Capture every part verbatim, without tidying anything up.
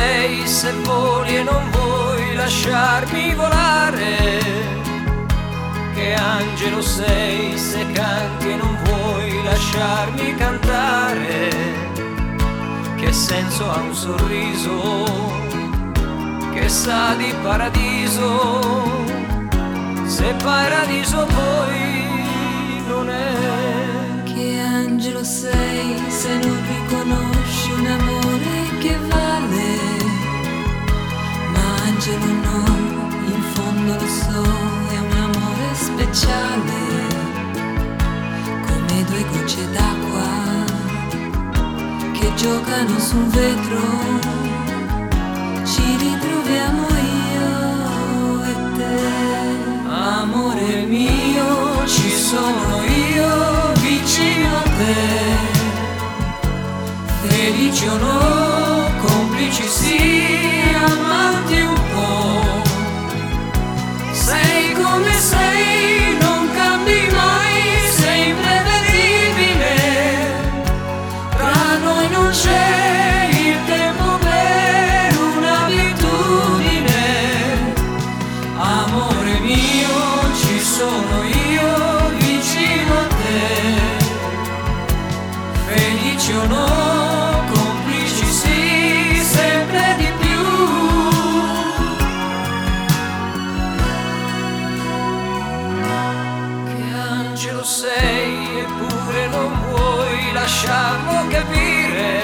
sei se voli e non vuoi lasciarmi volare? Che angelo sei se canti e non vuoi lasciarmi cantare? Che senso ha un sorriso che sa di paradiso, se paradiso poi non è? Che angelo sei se non riconosci un amore che vale? Ma angelo no, in fondo lo so, è un amore speciale, come due gocce d'acqua che giocano su un vetro. Ci ritroviamo io e te. Amore mio, ci sono io vicino a te. Felici o no, complici sì, amanti un po'. Sei come sei, non cambi mai, sei imprevedibile. Tra noi non c'è il tempo per un'abitudine. Amore mio, ci sono io vicino a te. Felici o no, complici sì, sempre di più. Che angelo sei eppure non vuoi lasciarlo capire?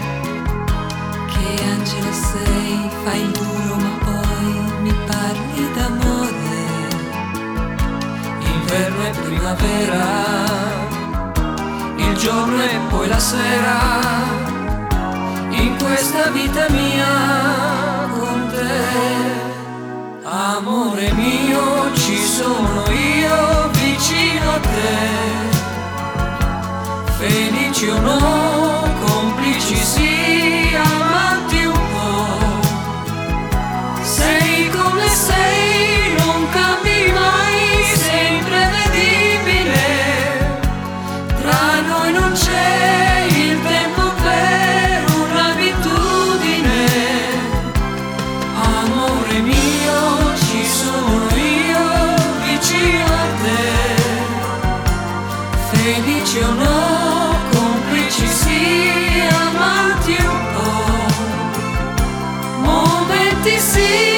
Che angelo sei, fai il duro ma poi mi parli d'amore. Inverno e primavera, il giorno e poi la sera, in questa vita mia con te. Amore mio, ci sono io vicino a te. Felici o no, complici sì, amanti un po'. Sei come sei, non cambi mai, sei imprevedibile. Tra noi non c'è il tempo per un'abitudine. Amore mio, ci sono io vicino a te. Felici o no, complici sì, amanti un po'. Momenti sì.